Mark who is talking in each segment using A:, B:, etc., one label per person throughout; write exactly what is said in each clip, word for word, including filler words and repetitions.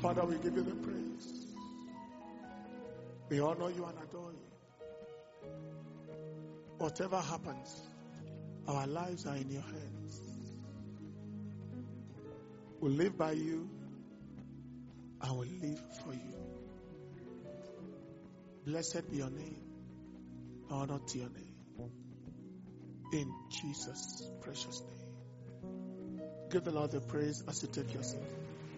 A: Father, we give you the praise. We honor you and adore you. Whatever happens, our lives are in your hands. We'll live by you. I will live for you. Blessed be your name. Honor to your name. In Jesus' precious name. Give the Lord the praise as you take your seat.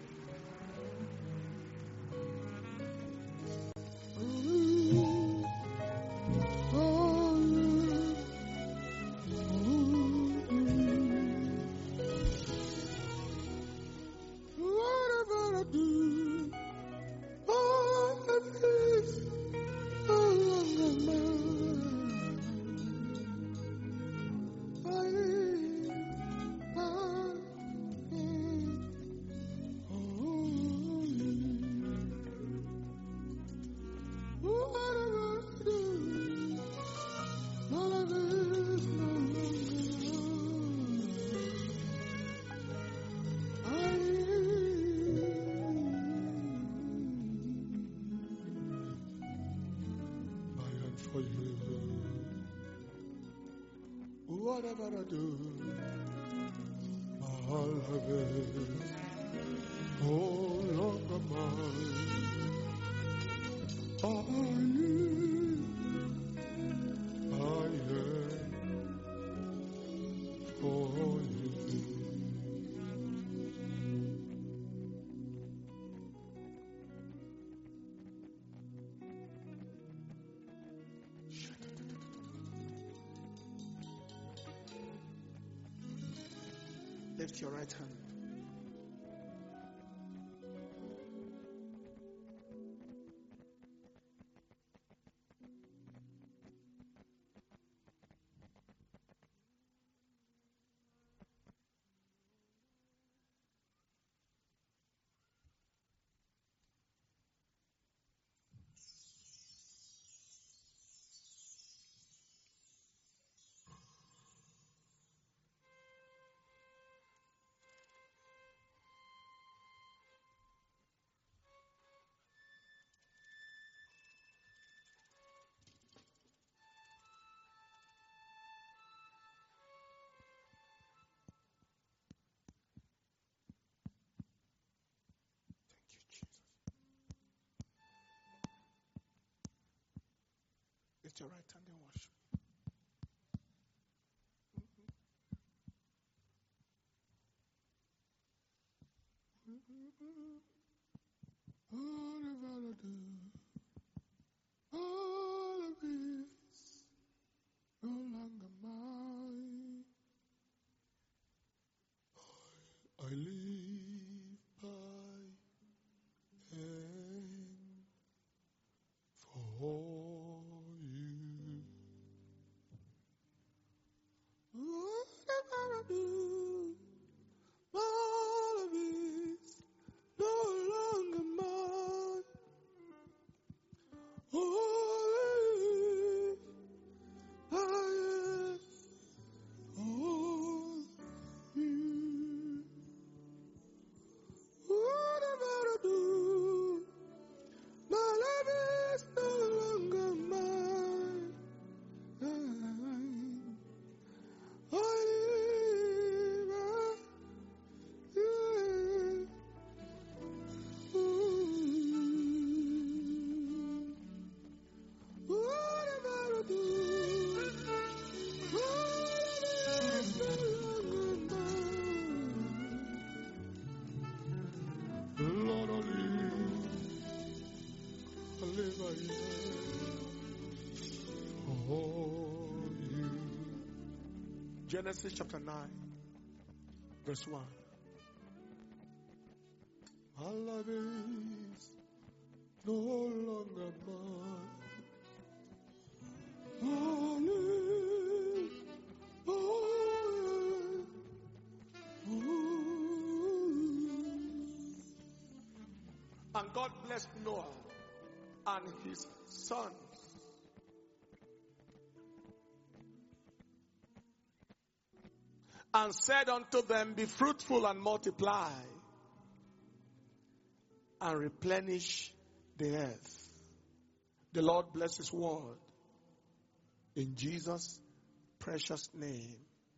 A: Whatever I do, all of it, no longer mine. I live, I am for you. Lift your right hand. Lift your right hand and worship. Whatever I do, all of it's no longer mine. I, I live by and for you. Whatever I do, all of it's no longer mine. Oh, I am all you. Whatever I do, my life is no longer mine. I live, I live. Whatever I do, whatever is no longer mine. Lord, I live, I live, I live for you. Genesis chapter nine, verse one. My life is no longer mine. I live, I And God blessed Noah and his sons. And said unto them, be fruitful and multiply, and replenish the earth. The Lord bless His word. In Jesus' precious name.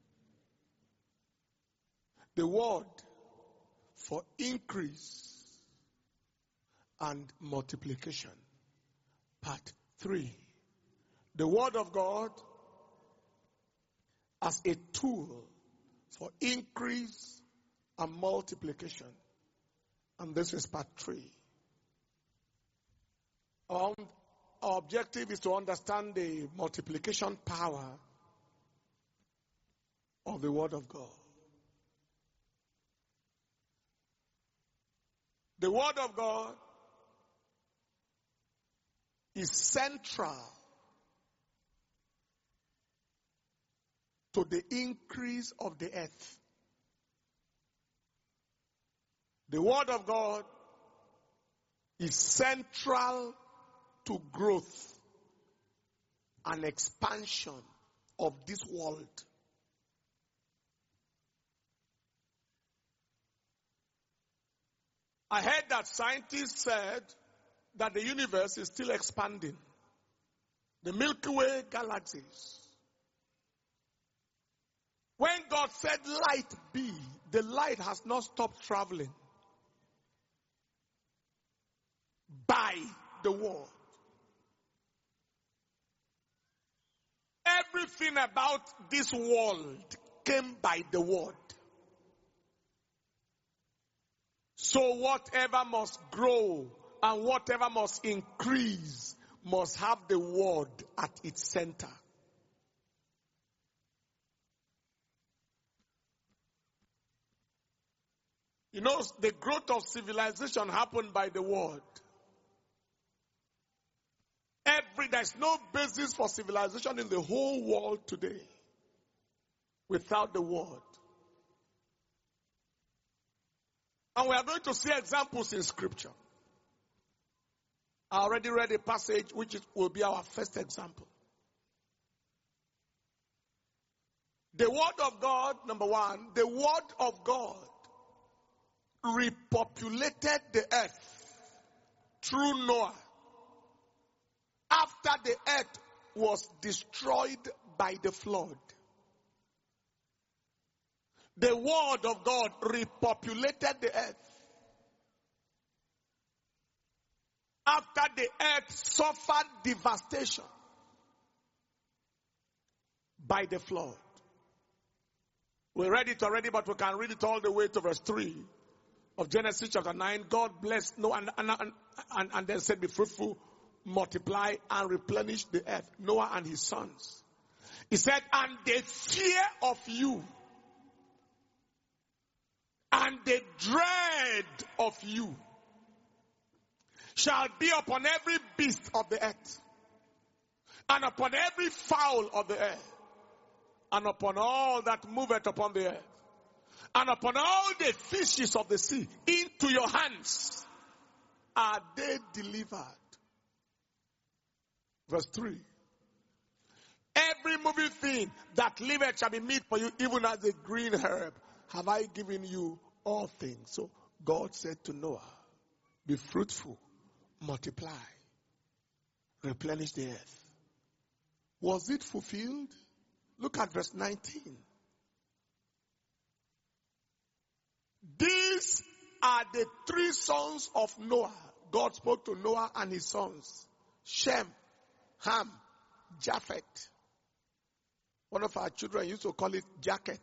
A: The word for increase and multiplication. Part three. The word of God as a tool for increase and multiplication. And this is part three. Our, our objective is to understand the multiplication power of the word of God. The word of God is central to the increase of the earth. The word of God is central to growth and expansion of this world. I heard that scientists said that the universe is still expanding. The Milky Way galaxies. When God said light be, the light has not stopped traveling by the word. Everything about this world came by the word. So whatever must grow and whatever must increase must have the word at its center. You know, the growth of civilization happened by the word. Every, there's no basis for civilization in the whole world today without the word. And we are going to see examples in Scripture. I already read a passage which is, will be our first example. The word of God, number one, the word of God repopulated the earth through Noah after the earth was destroyed by the flood. The word of God repopulated the earth after the earth suffered devastation by the flood. We read it already, but we can read it all the way to verse three of Genesis chapter nine. God blessed Noah and, and, and, and, and then said, be fruitful, multiply, and replenish the earth. Noah and his sons. He said, and the fear of you and the dread of you shall be upon every beast of the earth, and upon every fowl of the air, and upon all that moveth upon the earth, and upon all the fishes of the sea. Into your hands are they delivered. Verse three. Every moving thing that liveth shall be meat for you, even as a green herb have I given you all things. So God said to Noah, be fruitful, multiply, replenish the earth. Was it fulfilled? Look at verse nineteen. These are the three sons of Noah. God spoke to Noah and his sons. Shem, Ham, Japheth. One of our children used to call it jacket.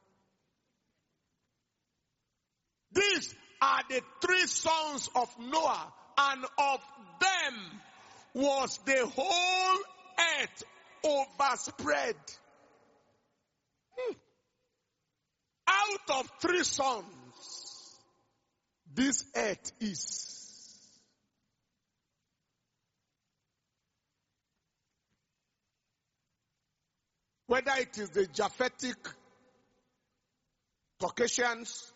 A: These are the three sons of Noah, and of them was the whole earth overspread. Hmm. Out of three sons, this earth is. Whether it is the Japhetic Caucasians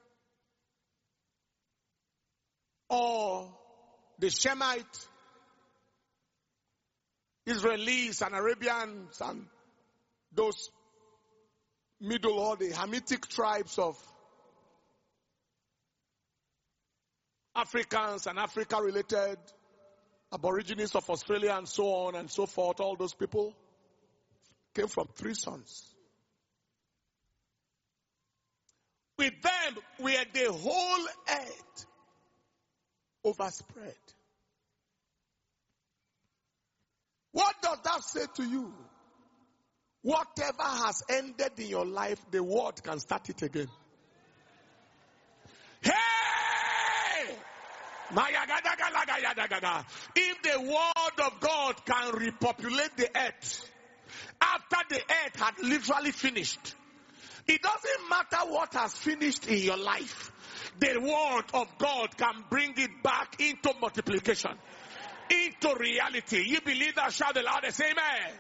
A: or the Shemite Israelis and Arabians and those middle or the Hamitic tribes of Africans and Africa-related Aborigines of Australia and so on and so forth, all those people came from three sons. With them, we are the whole earth overspread. What does that say to you? Whatever has ended in your life, the word can start it again. Hey! If the word of God can repopulate the earth after the earth had literally finished, it doesn't matter what has finished in your life. The word of God can bring it back into multiplication, into reality. You believe that? Shout the loudest, amen. Amen.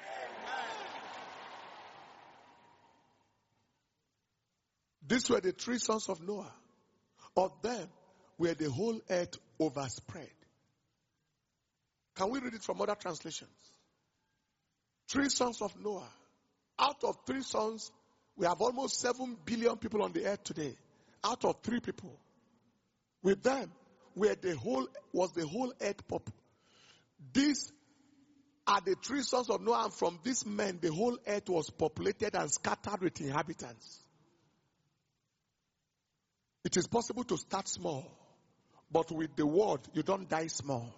A: These were the three sons of Noah. Of them were the whole earth overspread. Can we read it from other translations? Three sons of Noah. Out of three sons, we have almost seven billion people on the earth today. Out of three people. With them, where the whole was the whole earth pop. These are the three sons of Noah, and from these men, the whole earth was populated and scattered with inhabitants. It is possible to start small, but with the word, you don't die small.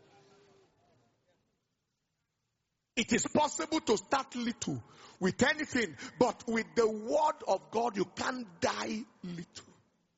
A: It is possible to start little with anything, but with the word of God, you can't die little.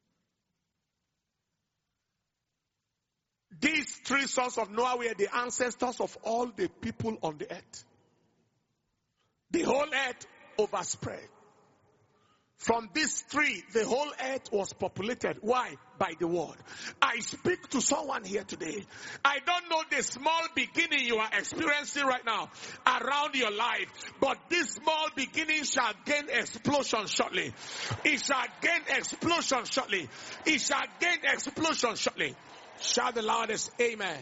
A: These three sons of Noah were the ancestors of all the people on the earth. The whole earth overspread. From these three, the whole earth was populated. Why? By the word. I speak to someone here today. I don't know the small beginning you are experiencing right now around your life, but this small beginning shall gain explosion shortly. It shall gain explosion shortly. It shall gain explosion shortly. Shout the loudest, amen.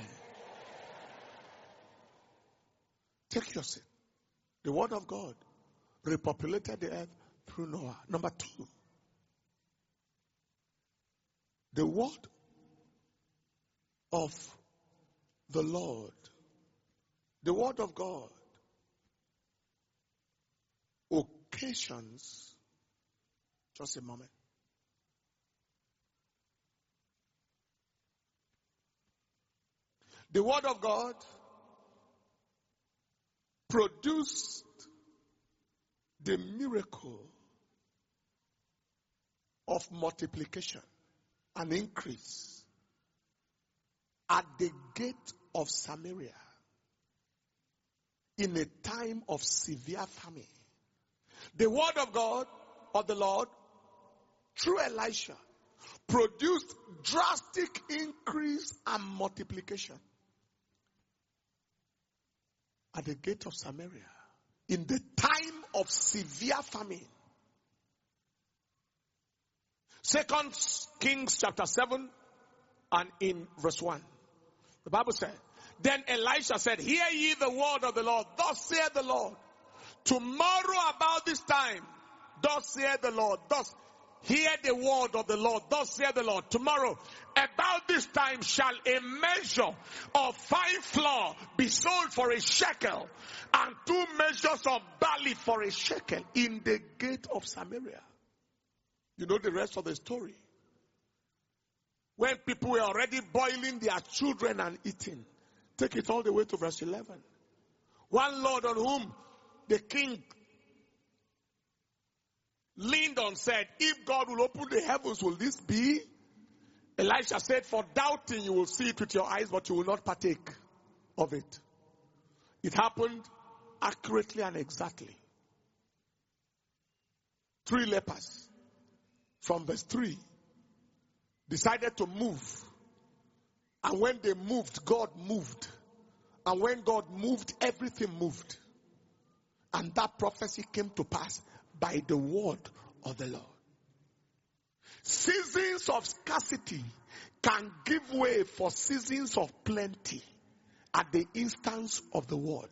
A: Take your seat. The word of God repopulated the earth through Noah. Number two, the word of the Lord, the word of God, occasions, just a moment. The word of God produced the miracle of multiplication and increase at the gate of Samaria in a time of severe famine. The word of God, of the Lord, through Elisha, produced drastic increase and multiplication at the gate of Samaria in the time of severe famine. Second Kings chapter seven and in verse one. The Bible said, then Elisha said, hear ye the word of the Lord. Thus saith the Lord, tomorrow about this time, thus saith the Lord. Thus hear the word of the Lord. Thus saith the Lord. Tomorrow, about this time shall a measure of fine flour be sold for a shekel, and two measures of barley for a shekel in the gate of Samaria. You know the rest of the story. When people were already boiling their children and eating. Take it all the way to verse eleven. One Lord on whom the king leaned on said, if God will open the heavens, will this be? Elisha said, for doubting you will see it with your eyes, but you will not partake of it. It happened accurately and exactly. Three lepers, from verse three, decided to move. And when they moved, God moved. And when God moved, everything moved. And that prophecy came to pass by the word of the Lord. Seasons of scarcity can give way for seasons of plenty at the instance of the word.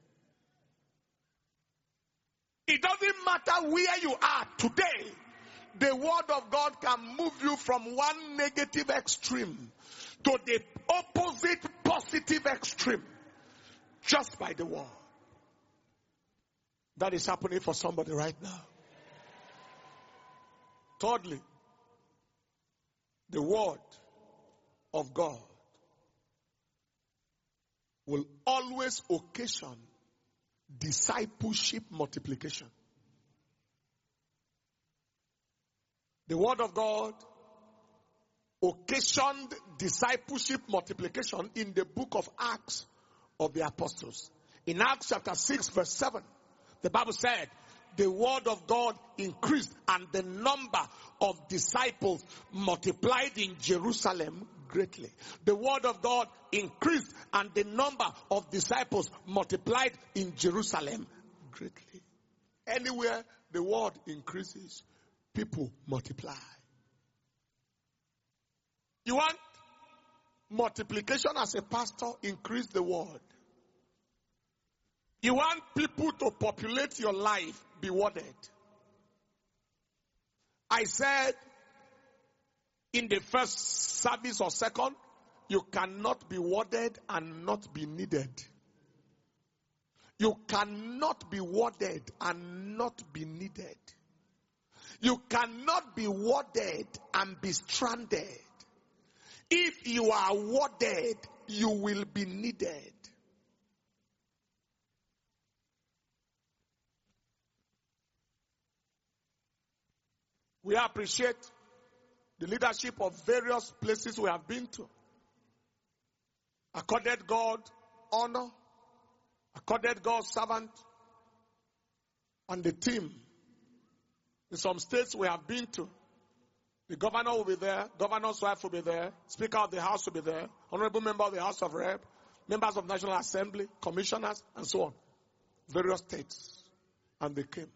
A: It doesn't matter where you are today. The word of God can move you from one negative extreme to the opposite positive extreme just by the word. That is happening for somebody right now. Thirdly, the word of God will always occasion discipleship multiplication. The word of God occasioned discipleship multiplication in the book of Acts of the Apostles. In Acts chapter six verse seven, the Bible said, the word of God increased and the number of disciples multiplied in Jerusalem greatly. The word of God increased and the number of disciples multiplied in Jerusalem greatly. Anywhere the word increases, people multiply. You want multiplication as a pastor? Increase the word. You want people to populate your life? Be worded. I said in the first service or second, you cannot be worded and not be needed. You cannot be worded and not be needed. You cannot be worded and be stranded. If you are worded, you will be needed. We appreciate the leadership of various places we have been to. Accorded God honor, accorded God servant, and the team. In some states we have been to, the governor will be there, governor's wife will be there, speaker of the house will be there, honorable member of the House of Rep, members of National Assembly, commissioners, and so on. Various states. And they came.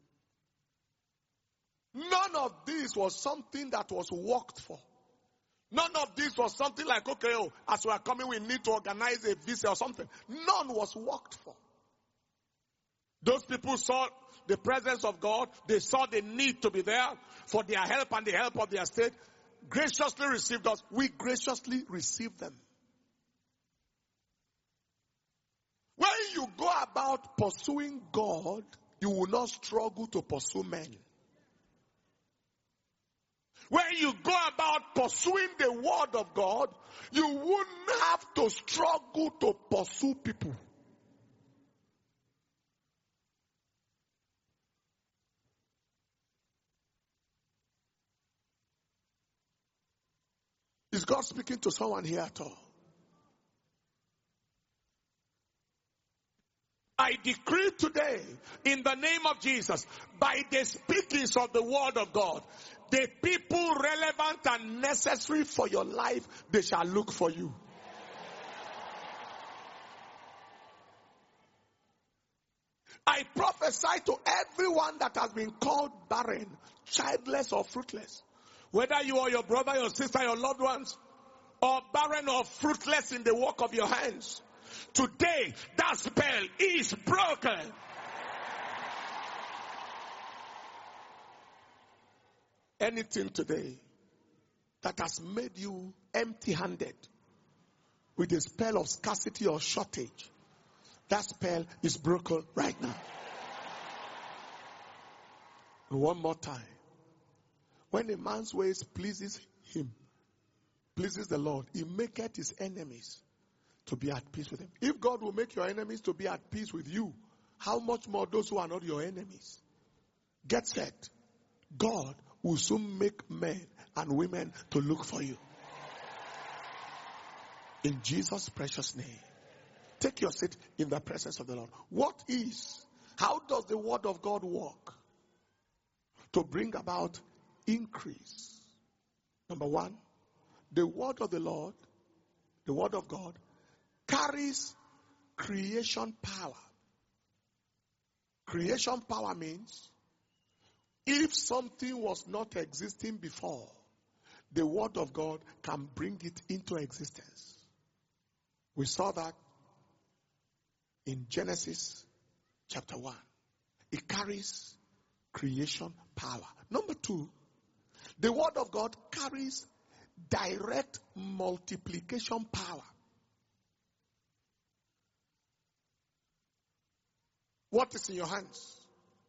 A: None of this was something that was worked for. None of this was something like, okay, oh, as we are coming, we need to organize a visa or something. None was worked for. Those people saw the presence of God. They saw the need to be there for their help and the help of their state. Graciously received us. We graciously received them. When you go about pursuing God, you will not struggle to pursue men. When you go about pursuing the word of God, you wouldn't have to struggle to pursue people. Is God speaking to someone here at all? I decree today, in the name of Jesus, by the speakings of the word of God, the people relevant and necessary for your life, they shall look for you. I prophesy to everyone that has been called barren, childless or fruitless. Whether you or your brother, your sister, your loved ones, or barren or fruitless in the work of your hands. Today, that spell is broken. Anything today that has made you empty-handed with a spell of scarcity or shortage, that spell is broken right now. And one more time. When a man's ways pleases him, pleases the Lord, he maketh his enemies to be at peace with him. If God will make your enemies to be at peace with you, how much more those who are not your enemies? Get set. God will soon make men and women to look for you. In Jesus' precious name. Take your seat in the presence of the Lord. What is, how does the word of God work to bring about increase? Number one, the word of the Lord, the word of God, carries creation power. Creation power means if something was not existing before, the word of God can bring it into existence. We saw that in Genesis chapter one. It carries creation power. Number two, The word of God carries direct multiplication power. What is in your hands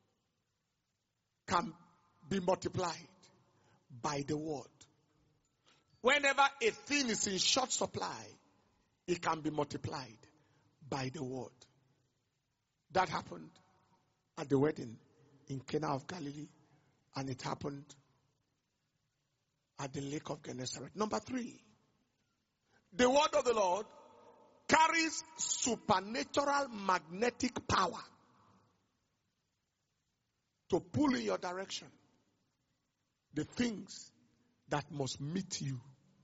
A: can be multiplied by the word. Whenever a thing is in short supply, it can be multiplied by the word. That happened at the wedding in Cana of Galilee, and it happened at the lake of Gennesaret. Number three, the word of the Lord carries supernatural magnetic power to pull in your direction the things that must meet you.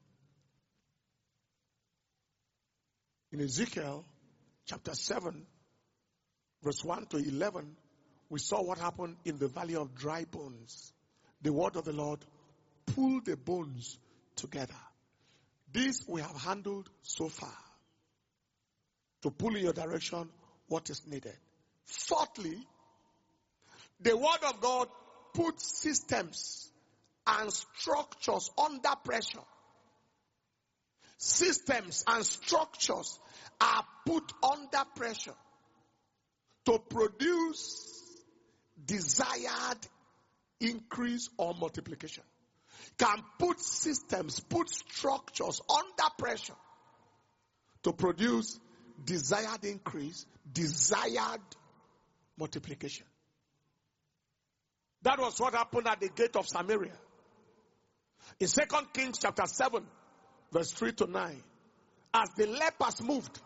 A: In Ezekiel chapter seven, verse one to eleven, we saw what happened in the valley of dry bones. The word of the Lord pulled the bones together. This we have handled so far. To pull in your direction what is needed. Fourthly, the word of God puts systems and structures under pressure. Systems and structures are put under pressure to produce desired increase or multiplication. Can put systems, put structures under pressure to produce desired increase, desired multiplication. That was what happened at the gate of Samaria. In Second Kings chapter seven, verse three to nine, as the lepers moved,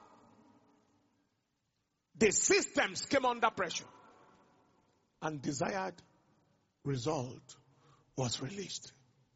A: the systems came under pressure, and desired result was released.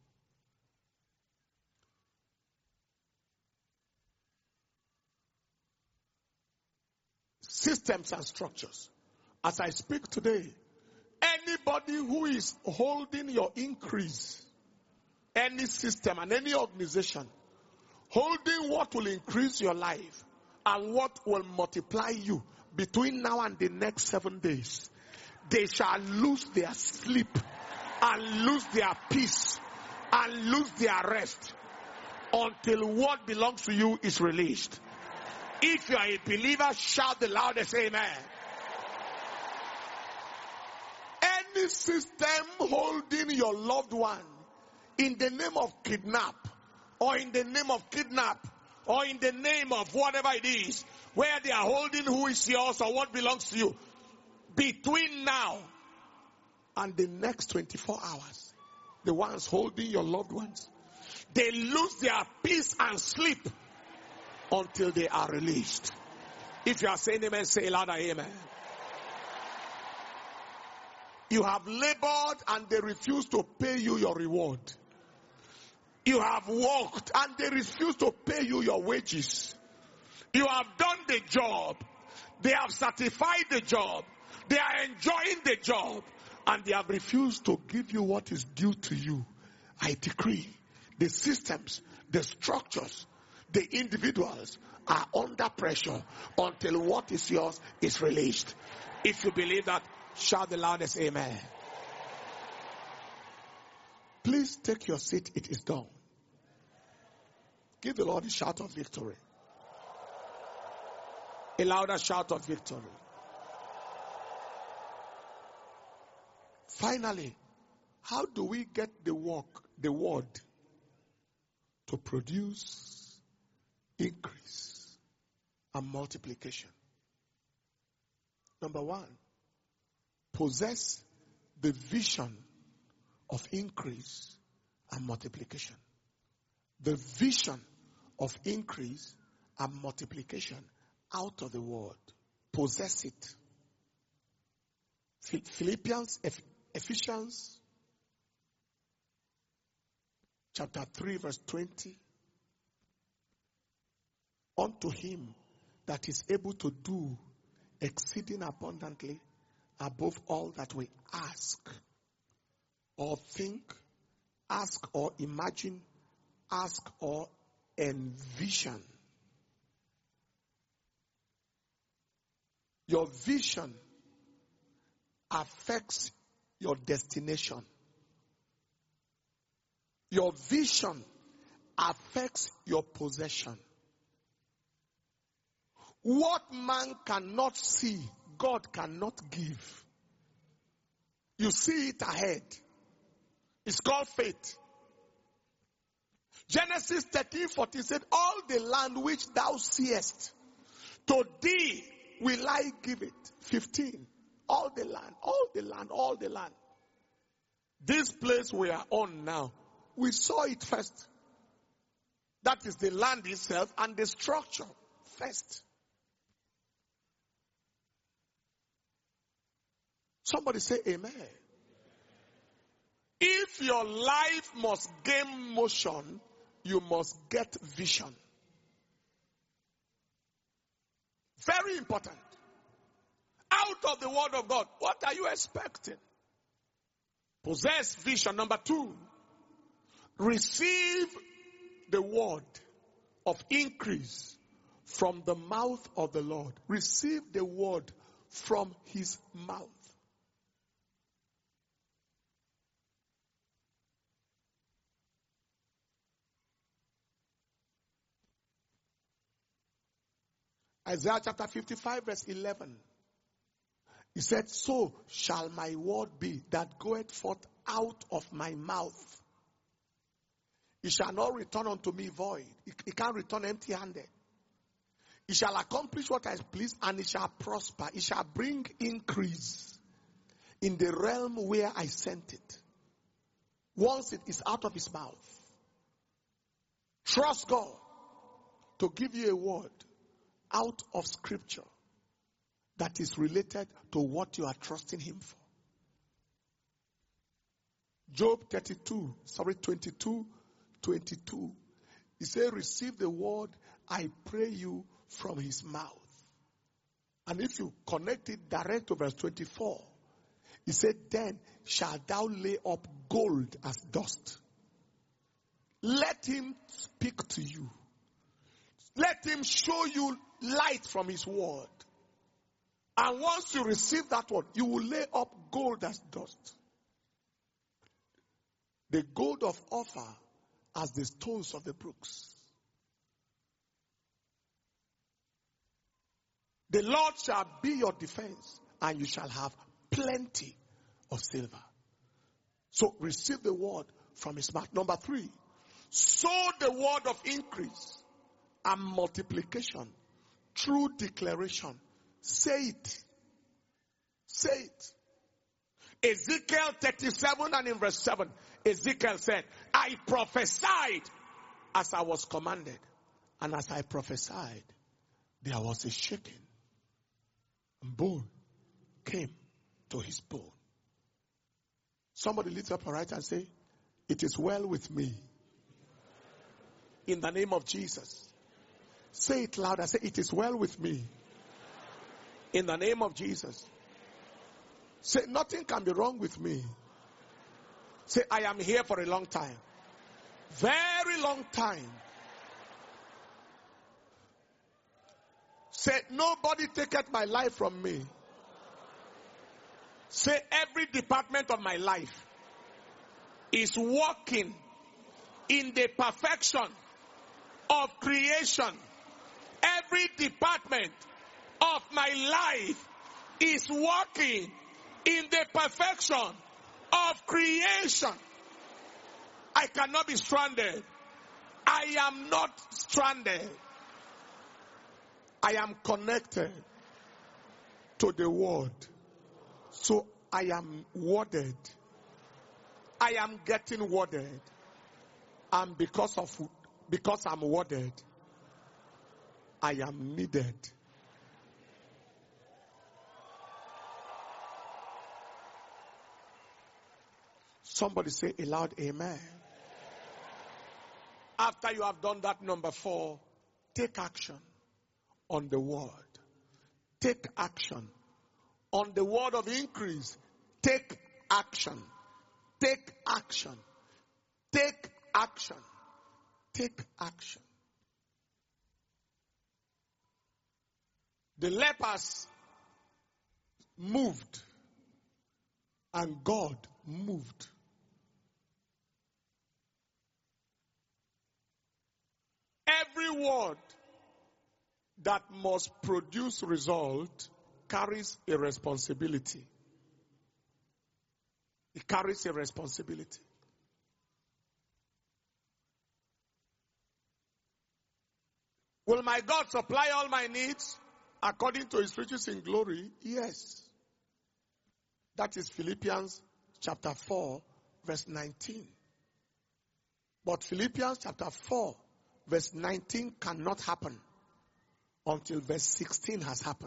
A: Systems and structures. As I speak today, anybody who is holding your increase, any system and any organization, holding what will increase your life and what will multiply you between now and the next seven days, they shall lose their sleep and lose their peace and lose their rest until what belongs to you is released. If you are a believer, shout the loudest amen. Any system holding your loved one in the name of kidnap, or in the name of kidnap, or in the name of whatever it is, where they are holding who is yours or what belongs to you, between now and the next twenty-four hours, the ones holding your loved ones, they lose their peace and sleep until they are released. If you are saying amen, say louder amen. You have labored and they refuse to pay you your reward. You have worked and they refuse to pay you your wages. You have done the job. They have certified the job. They are enjoying the job. And they have refused to give you what is due to you. I decree the systems, the structures, the individuals are under pressure until what is yours is released. If you believe that, shout the loudest amen. Please take your seat. It is done. Give the Lord a shout of victory. A louder shout of victory. Finally, how do we get the work, the word to produce increase and multiplication? Number one, possess the vision of increase and multiplication. The vision of increase and multiplication out of the word. Possess it. Philippians, Ephesians chapter three verse twenty. Unto him that is able to do exceeding abundantly above all that we ask or think, ask or imagine, ask or envision. Your vision affects your destination. Your vision affects your possession. What man cannot see, God cannot give. You see it ahead. It's called faith. Genesis thirteen fourteen said, all the land which thou seest, to thee will I give it. fifteen. All the land, all the land, all the land. This place we are on now, we saw it first. That is the land itself and the structure first. Somebody say amen. If your life must gain motion, you must get vision. Very important. Out of the word of God, what are you expecting? Possess vision. Number two, receive the word of increase from the mouth of the Lord. Receive the word from his mouth. Isaiah chapter fifty-five verse eleven. He said, so shall my word be that goeth forth out of my mouth. It shall not return unto me void. It, it can't return empty-handed. It shall accomplish what I please, and it shall prosper. It shall bring increase in the realm where I sent it. Once it is out of his mouth. Trust God to give you a word out of scripture that is related to what you are trusting him for. Job thirty-two, sorry, twenty-two, twenty-two. He said, receive the word, I pray you, from his mouth. And if you connect it direct to verse twenty-four, he said, then shalt thou lay up gold as dust. Let him speak to you. Let him show you light from his word. And once you receive that word, you will lay up gold as dust. The gold of Ophir as the stones of the brooks. The Lord shall be your defense, and you shall have plenty of silver. So receive the word from his mouth. Number three, sow the word of increase and multiplication through declaration. Say it. Say it. Ezekiel thirty-seven and in verse seven, Ezekiel said, I prophesied as I was commanded. And as I prophesied, there was a shaking. And bone came to his bone. Somebody lift up a right and say, it is well with me. In the name of Jesus. Say it louder. Say, it is well with me. In the name of Jesus. Say, nothing can be wrong with me. Say, I am here for a long time. Very long time. Say, nobody taketh my life from me. Say, every department of my life is working in the perfection of creation. Every department of my life is working in the perfection of creation. I cannot be stranded. I am not stranded. I am connected to the word. So I am worded. I am getting worded. And because of because I'm worded, I am needed. Somebody say a loud amen. After you have done that, number four, take action on the word. Take action on the word of increase. Take action. Take action. Take action. Take action. The lepers moved and God moved. every word that must produce result carries a responsibility. It carries a responsibility. Will my God supply all my needs according to his riches in glory? Yes. That is Philippians chapter four, verse nineteen. But Philippians chapter four, verse nineteen cannot happen until verse sixteen has happened.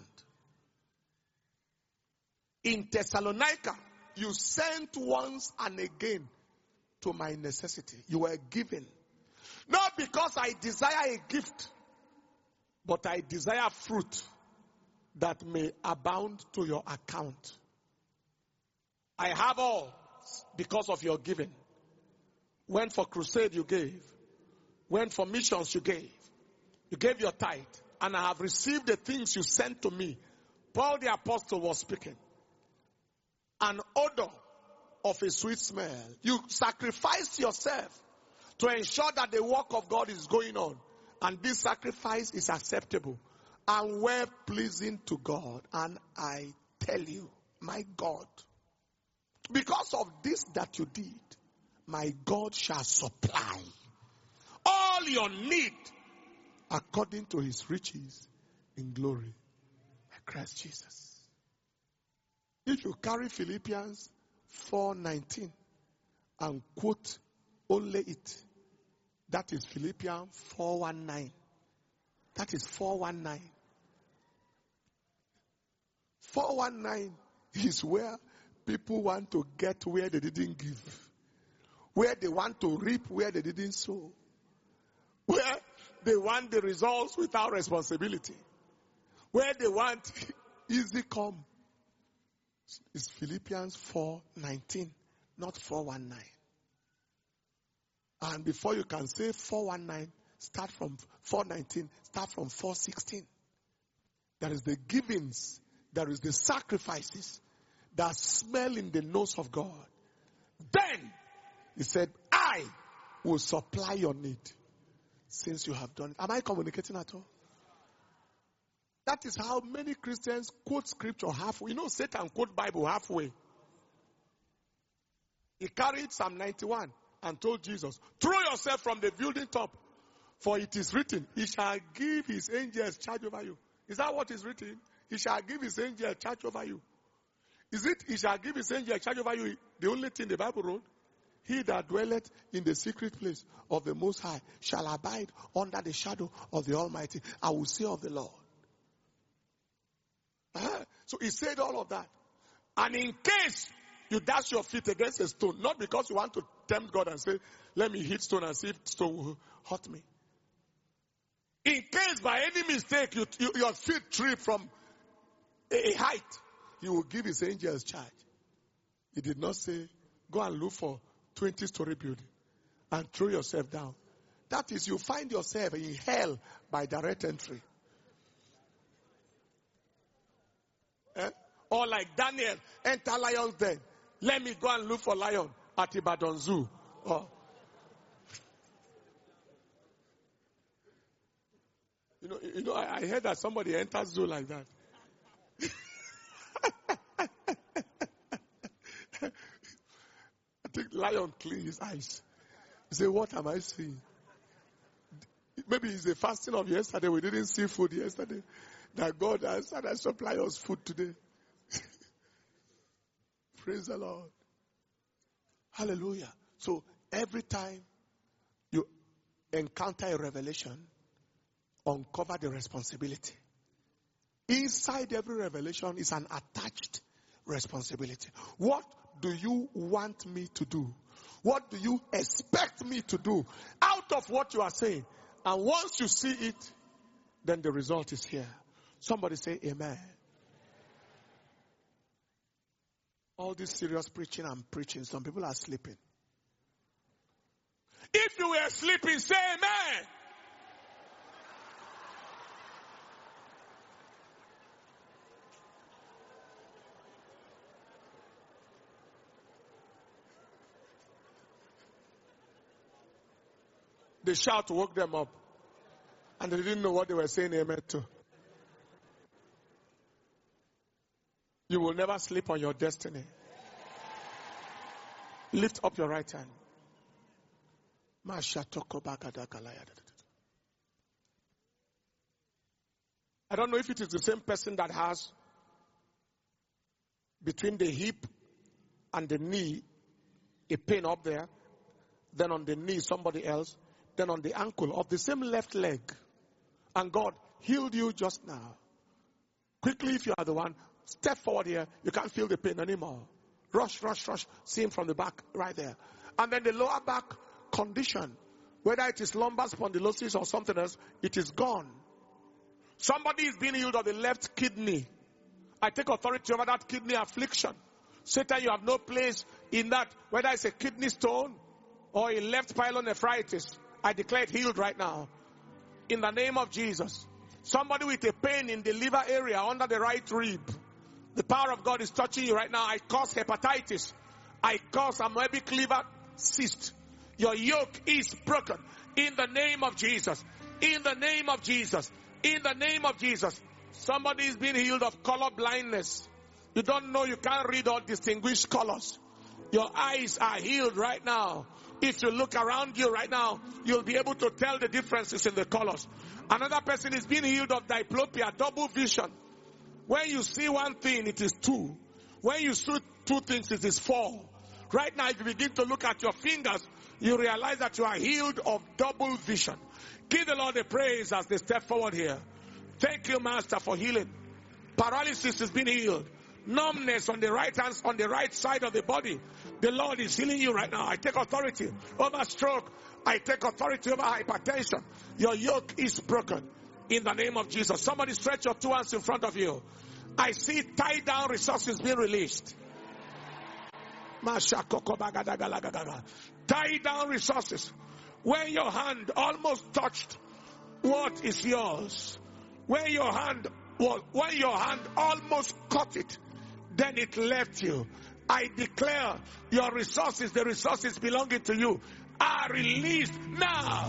A: In Thessalonica, you sent once and again to my necessity. You were given. Not because I desire a gift, but I desire fruit that may abound to your account. I have all because of your giving. When for crusade you gave. When for missions you gave. You gave your tithe. And I have received the things you sent to me. Paul the apostle was speaking. An odor of a sweet smell. You sacrificed yourself to ensure that the work of God is going on. And this sacrifice is acceptable and well pleasing to God. And I tell you, my God, because of this that you did, my God shall supply all your need according to his riches in glory by Christ Jesus. If you carry Philippians four nineteen and quote only it, that is Philippians four nineteen. That is four nineteen. four nineteen is where people want to get where they didn't give. Where they want to reap where they didn't sow. Where they want the results without responsibility. Where they want easy come. It's Philippians four nineteen, not four nineteen. And before you can say four nineteen, start from four nineteen, start from four sixteen. There is the givings, there is the sacrifices that smell in the nose of God. Then he said, I will supply your need since you have done it. Am I communicating at all? That is how many Christians quote scripture halfway. You know, Satan quote Bible halfway. He carried Psalm ninety-one and told Jesus, throw yourself from the building top, for it is written, he shall give his angels charge over you. Is that what is written? He shall give his angels charge over you. Is it, he shall give his angels charge over you, the only thing the Bible wrote? He that dwelleth in the secret place of the Most High shall abide under the shadow of the Almighty. I will say of the Lord. Uh-huh. So he said all of that. And in case you dash your feet against a stone, not because you want to tempt God and say, let me hit stone and see if stone will hurt me. In case by any mistake you, you, your feet trip from a, a height, he will give his angels charge. He did not say, go and look for twenty-story building and throw yourself down. That is, you find yourself in hell by direct entry. Eh? Or like Daniel, enter lion's den. Let me go and look for lion at Ibadan Zoo. Or, you know, you know, I, I heard that somebody entered zoo like that. I think lion clean his eyes. He said, what am I seeing? Maybe it's the fasting of yesterday. We didn't see food yesterday. That God has and I supply us food today. Praise the Lord. Hallelujah. So every time you encounter a revelation, uncover the responsibility. Inside every revelation is an attached responsibility. What do you want me to do? What do you expect me to do out of what you are saying? And once you see it, then the result is here. Somebody say amen. All this serious preaching I'm preaching, some people are sleeping. If you were sleeping, say amen. They shout to wake them up. And they didn't know what they were saying amen to. You will never sleep on your destiny. Lift up your right hand. I don't know if it is the same person that has between the hip and the knee a pain up there, then on the knee somebody else, then on the ankle of the same left leg. And God healed you just now. Quickly, if you are the one, step forward here. You can't feel the pain anymore. Rush, rush, rush. See him from the back right there. And then the lower back condition, whether it is lumbar spondylosis or something else, it is gone. Somebody is being healed of the left kidney. I take authority over that kidney affliction. Satan, you have no place in that, whether it's a kidney stone or a left pyelonephritis. I declare it healed right now. In the name of Jesus. Somebody with a pain in the liver area under the right rib. The power of God is touching you right now. I cause hepatitis. I cause amoebic liver cyst. Your yoke is broken. In the name of Jesus. In the name of Jesus. In the name of Jesus. Somebody is being healed of color blindness. You don't know, you can't read or distinguish colors. Your eyes are healed right now. If you look around you right now, you'll be able to tell the differences in the colors. Another person is being healed of diplopia, double vision. When you see one thing, it is two. When you see two things, it is four. Right now, if you begin to look at your fingers, you realize that you are healed of double vision. Give the Lord a praise as they step forward here. Thank you, Master, for healing. Paralysis is being healed. Numbness on the right hand, on the right side of the body. The Lord is healing you right now. I take authority over stroke. I take authority over hypertension. Your yoke is broken in the name of Jesus. Somebody stretch your two hands in front of you. I see tie down resources being released. Tie down resources. When your hand almost touched what is yours. When your hand was, when your hand almost caught it, then it left you. I declare your resources, the resources belonging to you, are released now.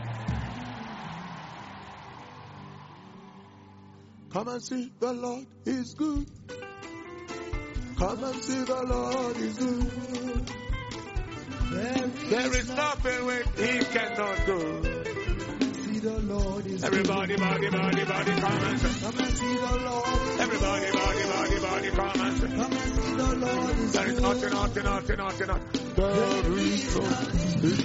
A: Come and see the Lord is good. Come and see the Lord is good. There is nothing which he cannot do. The Lord is everybody, good. body, body, body, come and see. Come and see the Lord. Everybody, body, body, body, come and see. Come and see the Lord is there is nothing, nothing, nothing, nothing, nothing. There is nothing.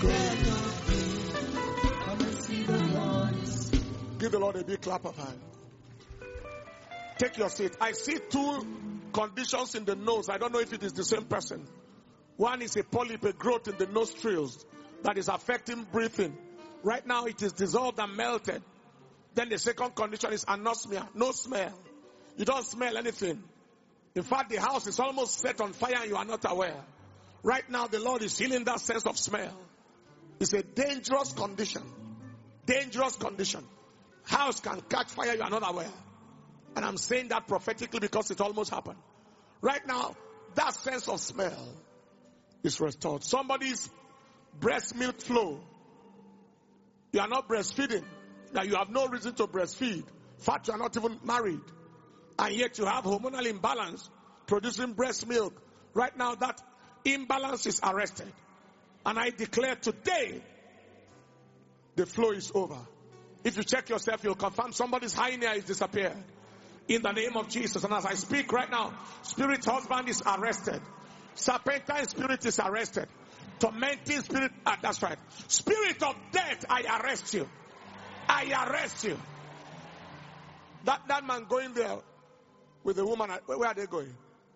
A: Come and see the Lord is good. Give the Lord a big clap of hand. Take your seat. I see two conditions in the nose. I don't know if it is the same person. One is a polyp, a growth in the nostrils that is affecting breathing. Right now it is dissolved and melted. Then the second condition is anosmia, no smell. You don't smell anything. In fact, the house is almost set on fire and you are not aware. Right now the Lord is healing that sense of smell. It's a dangerous condition. Dangerous condition. House can catch fire, you are not aware. And I'm saying that prophetically because it almost happened. Right now, that sense of smell is restored. Somebody's breast milk flow. You are not breastfeeding. Now you have no reason to breastfeed. In fact, you are not even married. And yet you have hormonal imbalance producing breast milk. Right now that imbalance is arrested. And I declare today, the flow is over. If you check yourself, you'll confirm somebody's hernia is disappeared. In the name of Jesus. And as I speak right now, spirit husband is arrested. Serpentine spirit is arrested. Tormenting spirit, ah, that's right. Spirit of death, I arrest you. I arrest you. That, that man going there with the woman, where are they going?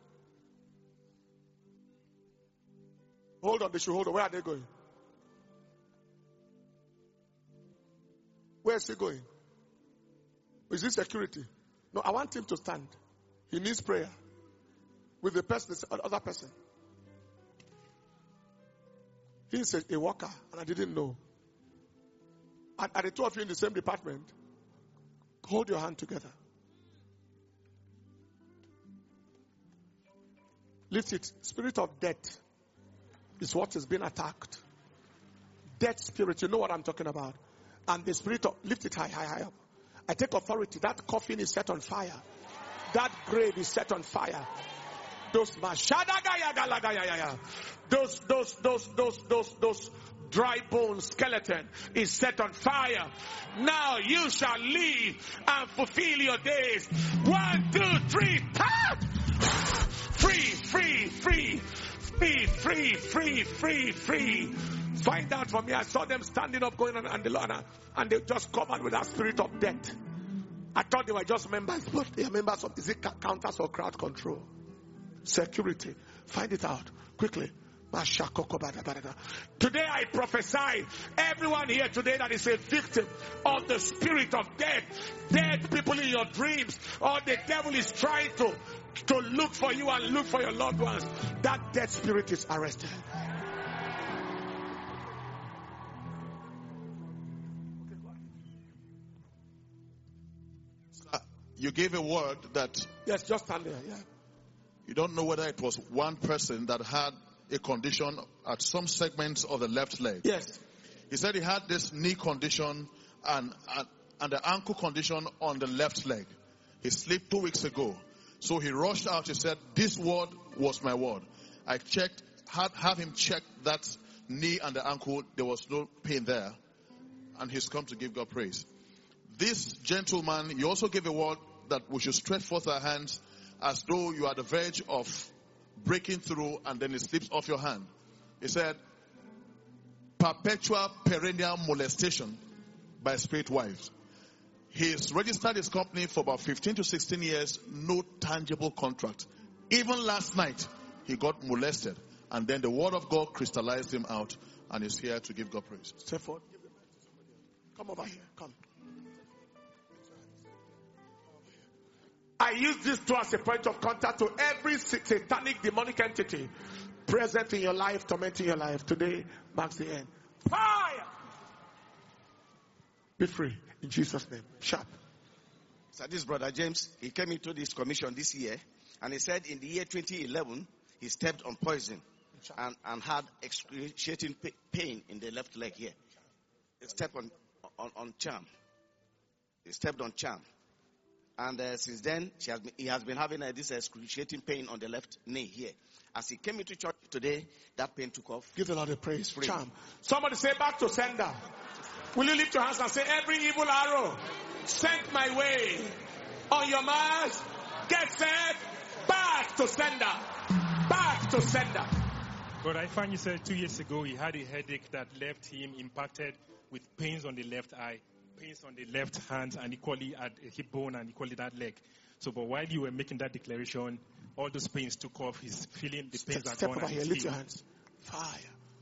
A: Hold on, they should hold on. Where are they going? Where is he going? Is this security? No, I want him to stand. He needs prayer. With the person, the other person. He's a, a worker, and I didn't know. And are the two of you in the same department? Hold your hand together. Lift it. Spirit of death is what is being attacked. Death spirit, you know what I'm talking about. And the spirit of, lift it high, high, high up. I take authority. That coffin is set on fire. That grave is set on fire. Those mashadagayagalaga, those, those, those, those, those, those dry bone skeleton is set on fire. Now you shall live and fulfill your days. One, two, three, start! Free, free, free, free, free, free, free, free. Find out for me. I saw them standing up, going on, and the and they just covered with that spirit of death. I thought they were just members, but they are members of, is it counters or crowd control? Security. Find it out quickly. Today I prophesy, everyone here today that is a victim of the spirit of death, dead people in your dreams, or the devil is trying to, to look for you and look for your loved ones, that dead spirit is arrested.
B: You gave a word that...
A: Yes, just stand there, yeah.
B: You don't know whether it was one person that had a condition at some segments of the left leg.
A: Yes.
B: He said he had this knee condition and, and, and the ankle condition on the left leg. He slipped two weeks ago. So he rushed out. He said, this word was my word. I checked, had, had him check that knee and the ankle. There was no pain there. And he's come to give God praise. This gentleman, you also gave a word that we should stretch forth our hands as though you are at the verge of breaking through, and then it slips off your hand. He said, perpetual perennial molestation by spirit wives. He's registered his company for about fifteen to sixteen years, no tangible contract. Even last night, he got molested. And then the word of God crystallized him out, and he's here to give God praise.
A: Step forward. Come over here. Come. I use this tool as a point of contact to every satanic demonic entity present in your life, tormenting your life. Today marks the end. Fire! Be free in Jesus' name. Sharp.
C: So this brother James, he came into this commission this year, and he said in the year twenty eleven, he stepped on poison and, and had excruciating pain in the left leg here. He stepped on, on, on charm. He stepped on charm. And uh, since then, she has been, he has been having uh, this excruciating pain on the left knee here. As he came into church today, that pain took off.
A: Give the Lord a praise. Free. Charm. Somebody say back to sender. Will you lift your hands and say, every evil arrow sent my way on your march, get set, back to sender. Back to sender.
D: But I find you said two years ago he had a headache that left him impacted with pains on the left eye, pains on the left hand, and equally at a hip bone and equally that leg. So, but while you were making that declaration, all those pains took off. He's feeling the pains
A: step,
D: are
A: step
D: gone.
A: Over here, lift your hands. Fire.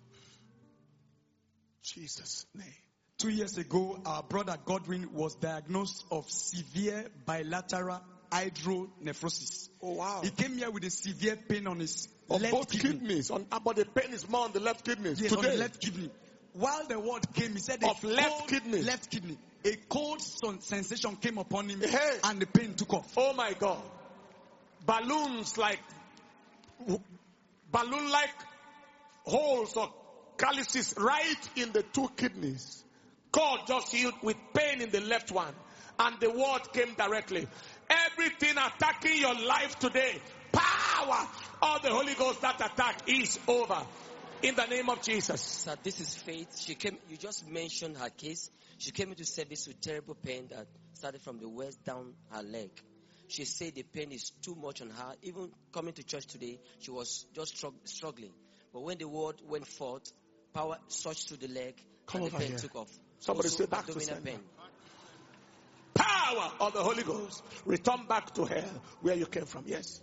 A: Jesus' name.
E: Two years ago, our brother Godwin was diagnosed of severe bilateral hydronephrosis.
A: Oh wow!
E: He came here with a severe pain on his
A: on
E: left
A: both
E: kidney.
A: kidneys. On, but the pain is more on the left kidneys.
E: Yes,
A: Today.
E: on the left kidney. While the word came, he said
A: of
E: a
A: left
E: cold,
A: kidney.
E: Left kidney. A cold sensation came upon him,
A: hey.
E: and the pain took off.
A: Oh my God! Balloons like balloon-like holes or calyces right in the two kidneys. God just healed with pain in the left one, and the word came directly. Everything attacking your life today, power of the Holy Ghost, that attack is over. In the name of Jesus.
F: Sir, this is Faith. She came. You just mentioned her case. She came into service with terrible pain that started from the waist down her leg. She said the pain is too much on her. Even coming to church today, she was just struggling. But when the word went forth, power surged through the leg,
A: Come
F: and the
A: over
F: pain
A: here.
F: took off.
A: Somebody
F: Also,
A: say back to sender.
F: pain.
A: Power of the Holy Ghost. Return back to hell where you came from. Yes.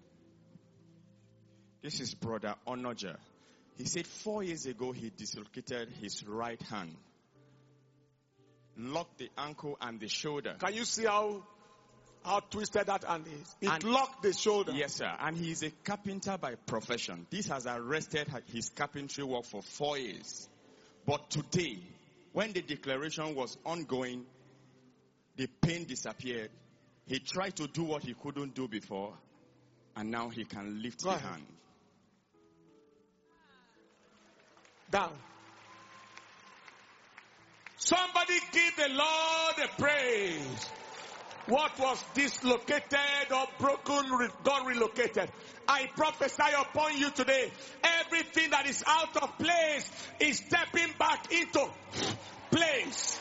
G: This is Brother Onoja. He said four years ago he dislocated his right hand, locked the ankle and the shoulder.
A: Can you see how how twisted that hand is? It
G: And-
A: locked the shoulder.
G: Yes, sir. And he is a carpenter by profession. This has arrested his carpentry work for four years. But today, when the declaration was ongoing, the pain disappeared. He tried to do what he couldn't do before, and now he can lift
A: Go
G: the
A: ahead.
G: hand.
A: Down. Somebody give the Lord a praise. What was dislocated or broken, God relocated. I prophesy upon you today. Everything that is out of place is stepping back into place.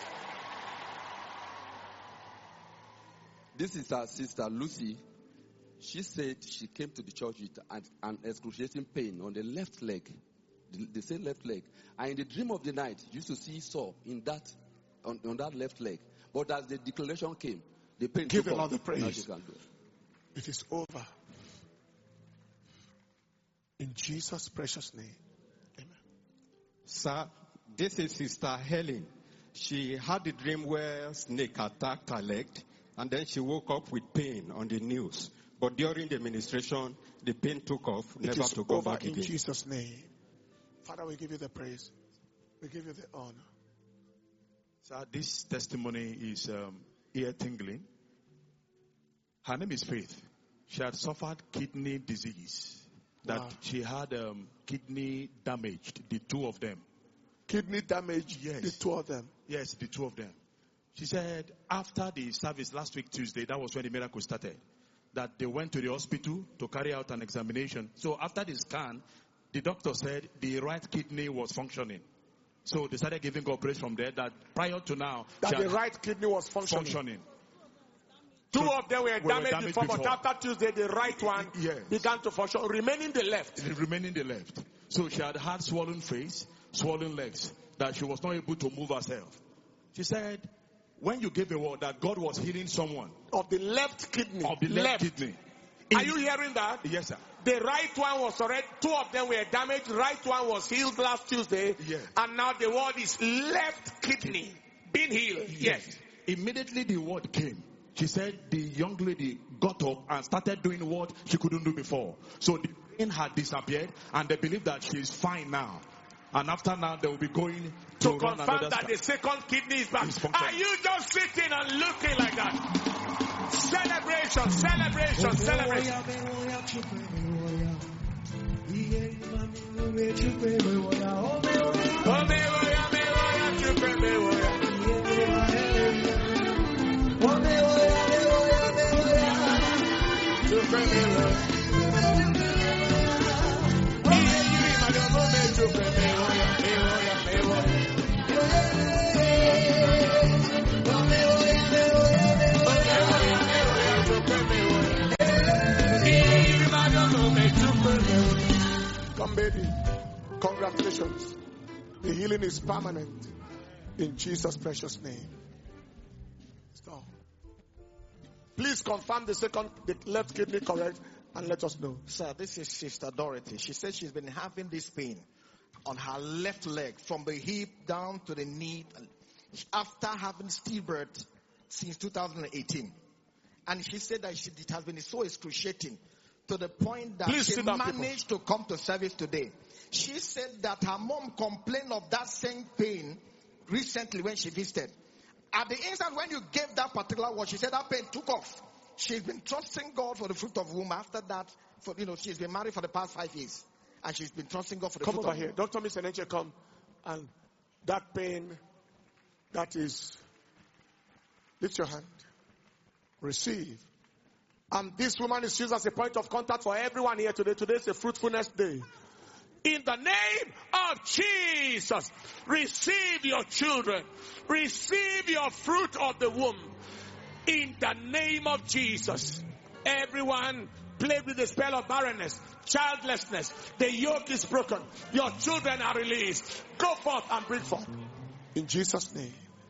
H: This is our sister Lucy. She said she came to the church with an, an excruciating pain on the left leg, the, the same left leg. And in the dream of the night, you used to see sore in that on, on that left leg. But as the declaration came, the pain
A: Give
H: took
A: the Lord
H: off.
A: the praise.
H: Now she can do it.
A: It is over. In Jesus' precious name. Amen.
I: Sir, this is Sister Helen. She had a dream where snake attacked her leg, and then she woke up with pain on the news. But during the ministration, the pain took off,
A: It
I: never
A: is
I: to go
A: over
I: back
A: in
I: again.
A: Jesus' name. Father, we give you the praise. We give you the honor.
J: So this testimony is um, ear tingling. Her name is Faith. She had suffered kidney disease. That
A: Wow.
J: she had um, kidney damaged, the two of them.
A: Kidney damage,
J: Yes.
A: the two of them.
J: Yes, the two of them. She said after the service last week Tuesday, that was when the miracle started, that they went to the hospital to carry out an examination. So after the scan, the doctor said the right kidney was functioning. So they started giving God praise from there that prior to now,
A: That
J: she
A: the
J: had
A: right kidney was functioning.
J: functioning.
A: Two
J: So
A: of them were
J: we were
A: damaged,
J: damaged
A: before, but
J: before.
A: after Tuesday, the right one
J: Yes.
A: began to function, remaining the left.
J: Remaining the left. So she had had swollen face, swollen legs, that she was not able to move herself. She said, when you gave a word that God was healing someone
A: Of the left kidney.
J: of the left, kidney.
A: Are
J: in-
A: you hearing that?
J: Yes, sir.
A: The right one was already, two of them were damaged. Right one was healed last Tuesday.
J: Yes.
A: And now the word is left kidney being healed. Yes.
J: Immediately the word came. She said the young lady got up and started doing what she couldn't do before. So the pain had disappeared and they believe that she is fine now. And after now they will be going to,
A: To
J: run
A: confirm
J: another
A: that
J: scan.
A: the second kidney is back.
J: It's functioning.
A: Are you just sitting and looking like that? Celebration, celebration, celebration. Come, baby. Congratulations. The healing is permanent. In Jesus' precious name. Stop. Please confirm the second, the left kidney correct, and let us know.
K: Sir, this is Sister Dorothy. She said she's been having this pain on her left leg from the hip down to the knee after having stillbirth since two thousand eighteen. And she said that she, it has been so excruciating to the point that
A: Please
K: she
A: sit down,
K: managed to come to service today. She said that her mom complained of that same pain recently when she visited. At the instant when you gave that particular word, she said that pain took off. She's been trusting God for the fruit of womb. After that, for you know, she's been married for the past five years. And she's been trusting God for the
A: Come
K: fruit
A: over
K: of
A: here.
K: womb.
A: Doctor Mister Neche, come. And that pain, that is, lift your hand. Receive. And this woman is used as a point of contact for everyone here today. Today is a fruitfulness day. In the name of Jesus, receive your children. Receive your fruit of the womb. In the name of Jesus. Everyone plagued with the spell of barrenness, childlessness, the yoke is broken. Your children are released. Go forth and bring forth. In Jesus' name.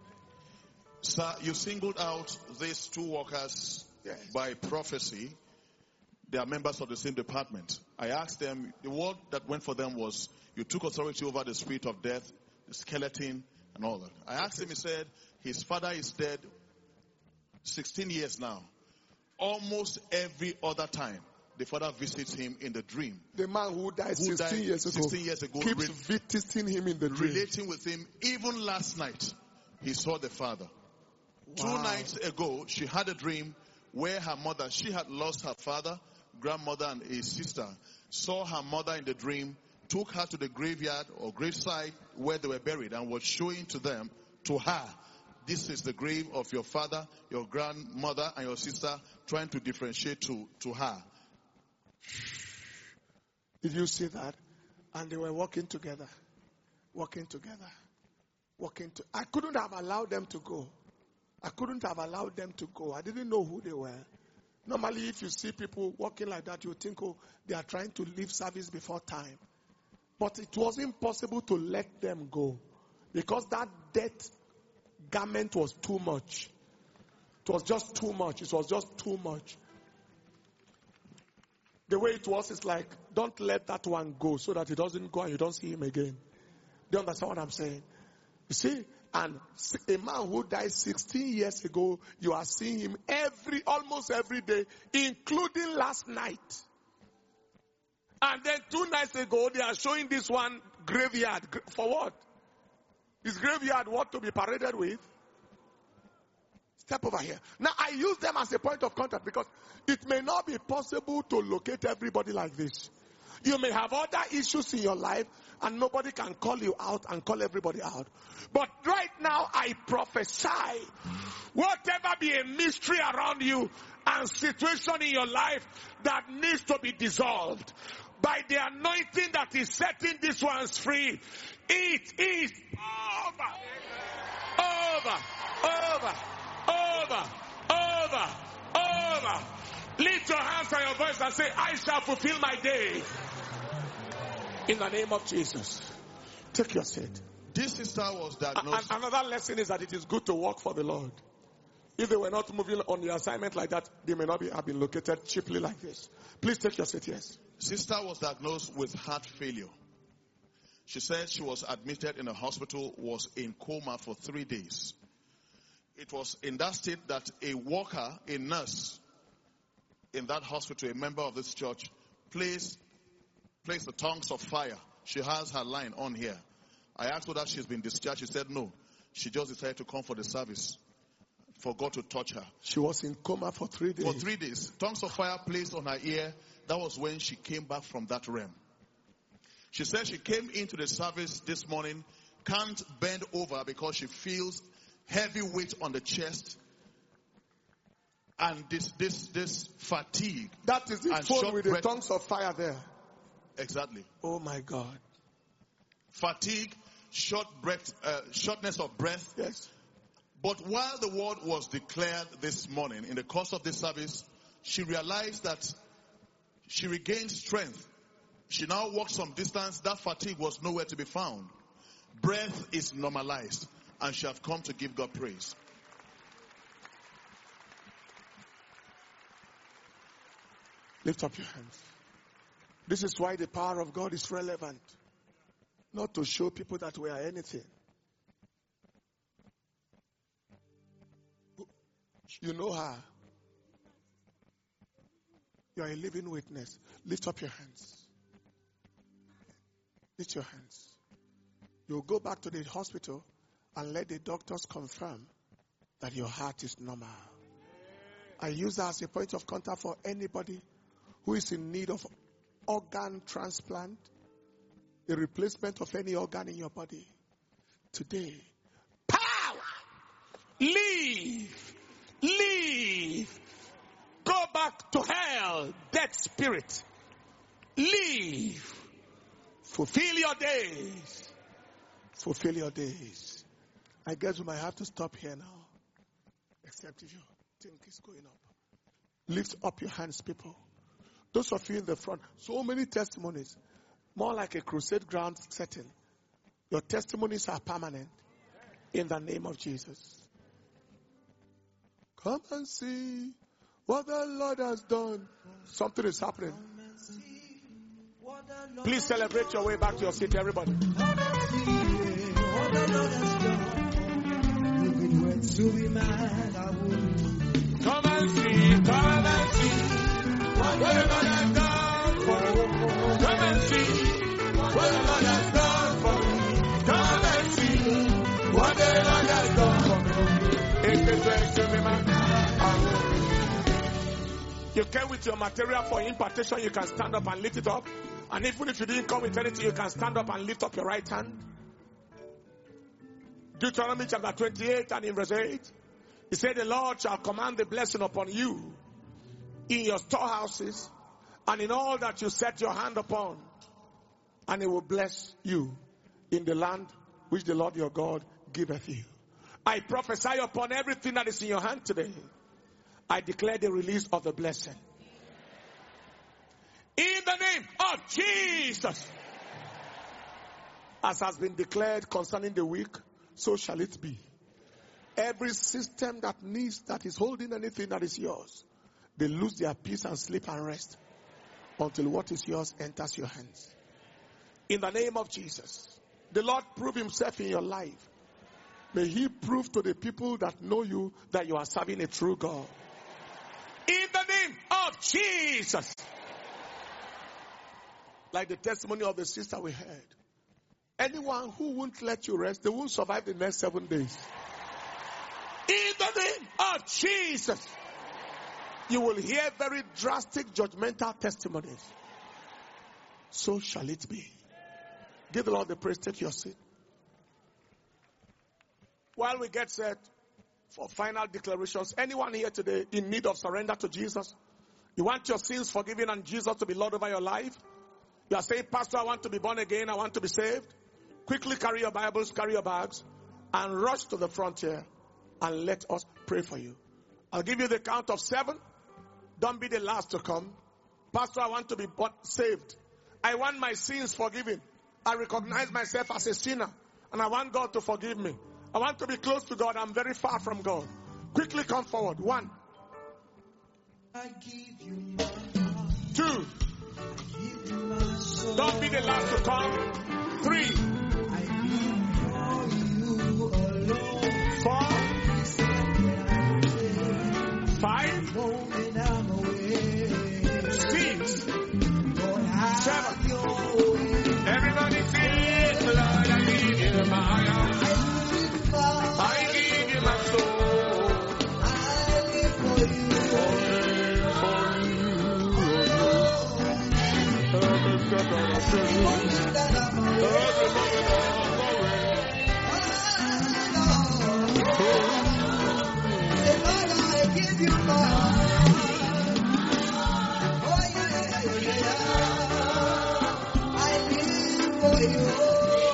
B: Sir, you singled out these two workers
A: Yes.
B: by prophecy. They are members of the same department. I asked them, the word that went for them was, you took authority over the spirit of death, the skeleton, and all that. I asked him, he said, his father is dead sixteen years now. Almost every other time, the father visits him in the dream.
A: The man who died
B: Who
A: sixteen
B: died
A: years ago,
B: sixteen years ago,
A: keeps
B: re-
A: visiting him in the dream.
B: Relating with him, even last night, he saw the father. Two
A: Wow.
B: nights ago, she had a dream where her mother, she had lost her father, grandmother, and his sister, saw her mother in the dream, took her to the graveyard or graveside where they were buried, and was showing to them to her, this is the grave of your father, your grandmother, and your sister, trying to differentiate to, to her.
A: Did you see that? And they were walking together. Walking together. Walking to. I couldn't have allowed them to go. I couldn't have allowed them to go. I didn't know who they were. Normally, if you see people walking like that, you think, oh, they are trying to leave service before time. But it was impossible to let them go. Because that death garment was too much. It was just too much. It was just too much. The way it was is like, don't let that one go so that he doesn't go and you don't see him again. Do you understand what I'm saying? You see? And a man who died sixteen years ago, you are seeing him every, almost every day, including last night. And then two nights ago, they are showing this one graveyard. For what? Is graveyard what to be paraded with? Step over here. Now, I use them as a point of contact because it may not be possible to locate everybody like this. You may have other issues in your life and nobody can call you out and call everybody out. But right now, I prophesy, whatever be a mystery around you and situation in your life that needs to be dissolved, by the anointing that is setting these ones free, it is over. Over. Over. Over. Over. Over. Lift your hands and your voice and say, I shall fulfill my day. In the name of Jesus. Take your seat.
B: This sister was diagnosed.
A: And another lesson is that it is good to work for the Lord. If they were not moving on the assignment like that, they may not be, have been located cheaply like this. Please take your seat, yes.
B: Sister was diagnosed with heart failure. She said she was admitted in a hospital, was in coma for three days. It was in that state that a worker, a nurse in that hospital, a member of this church, placed, placed the tongues of fire. She has her line on here. I asked her that she's been discharged. She said no. She just decided to come for the service, for God to touch her.
A: She was in coma for three days.
B: For three days. Tongues of fire placed on her ear. That was when she came back from that realm. She said she came into the service this morning, can't bend over because she feels heavy weight on the chest and this this this fatigue.
A: That is the phone with the tongues of fire there.
B: Exactly.
A: Oh my God.
B: Fatigue, short breath, uh, shortness of breath.
A: Yes.
B: But while the word was declared this morning, in the course of this service, she realized that she regained strength. She now walked some distance. That fatigue was nowhere to be found. Breath is normalized. And she have come to give God praise.
A: Lift up your hands. This is why the power of God is relevant. Not to show people that we are anything. You know her. You are a living witness. Lift up your hands. Lift your hands. You'll go back to the hospital and let the doctors confirm that your heart is normal. I use that as a point of contact for anybody who is in need of organ transplant, the replacement of any organ in your body. Today, power! Leave! Leave! Go back to hell, dead spirit. Leave! Fulfill your days. Fulfill your days. I guess we might have to stop here now. Except if you think it's going up. Lift up your hands, people. Those of you in the front, so many testimonies. More like a crusade ground setting. Your testimonies are permanent. In the name of Jesus. Come and see what the Lord has done. Something is happening. Please celebrate your way back to your seat, everybody.
L: To be mad, I would.
A: Come and see, come and see what the Lord has done for you. Come and see what the Lord has done for you. Come and see what the Lord has done for you. If it's right to be mad, I would. You came with your material for impartation, you can stand up and lift it up. And even if you didn't come with anything, you can stand up and lift up your right hand. Deuteronomy chapter twenty-eight and in verse eight. He said, the Lord shall command the blessing upon you in your storehouses and in all that you set your hand upon. And he will bless you in the land which the Lord your God giveth you. I prophesy upon everything that is in your hand today. I declare the release of the blessing. In the name of Jesus. As has been declared concerning the weak, so shall it be. Every system that needs, that is holding anything that is yours, they lose their peace and sleep and rest until what is yours enters your hands. In the name of Jesus. The Lord prove himself in your life. May he prove to the people that know you that you are serving a true God. In the name of Jesus. Like the testimony of the sister we heard. Anyone who won't let you rest, they won't survive the next seven days. In the name of Jesus. You will hear very drastic judgmental testimonies. So shall it be. Give the Lord the praise. Take your seat. While we get set for final declarations, anyone here today in need of surrender to Jesus? You want your sins forgiven and Jesus to be Lord over your life? You are saying, Pastor, I want to be born again. I want to be saved. Quickly carry your Bibles, carry your bags, and rush to the frontier and let us pray for you. I'll give you the count of seven. Don't be the last to come. Pastor, I want to be saved. I want my sins forgiven. I recognize myself as a sinner and I want God to forgive me. I want to be close to God. I'm very far from God. Quickly come forward. One.
L: I give you my heart.
A: Two.
L: I give you my soul.
A: Don't be the last to come. Three.
L: I live for you alone.
A: Four.
L: Five.
A: Five. Six. Seven. Everybody sing, Lord, I give you my heart. I give you my soul.
L: I live for you. I give you my heart. Oh yeah, yeah, yeah, yeah. I live for you.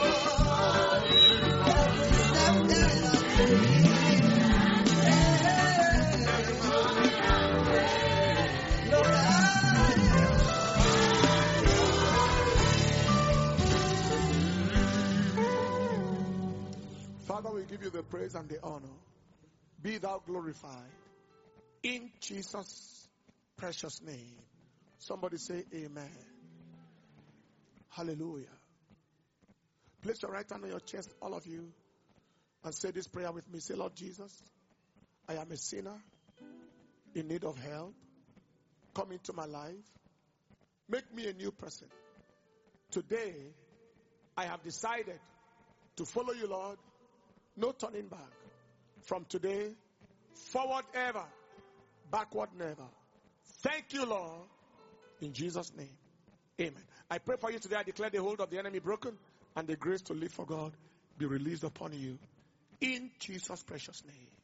A: Father, we give you the praise and the honor. Be thou glorified. In Jesus' precious name. Somebody say amen. Hallelujah. Place your right hand on your chest, all of you, and say this prayer with me. Say, Lord Jesus, I am a sinner in need of help. Come into my life. Make me a new person. Today, I have decided to follow you, Lord. No turning back. From today, forward ever, backward never. Thank you, Lord. In Jesus' name, amen. I pray for you today. I declare the hold of the enemy broken and the grace to live for God be released upon you. In Jesus' precious name.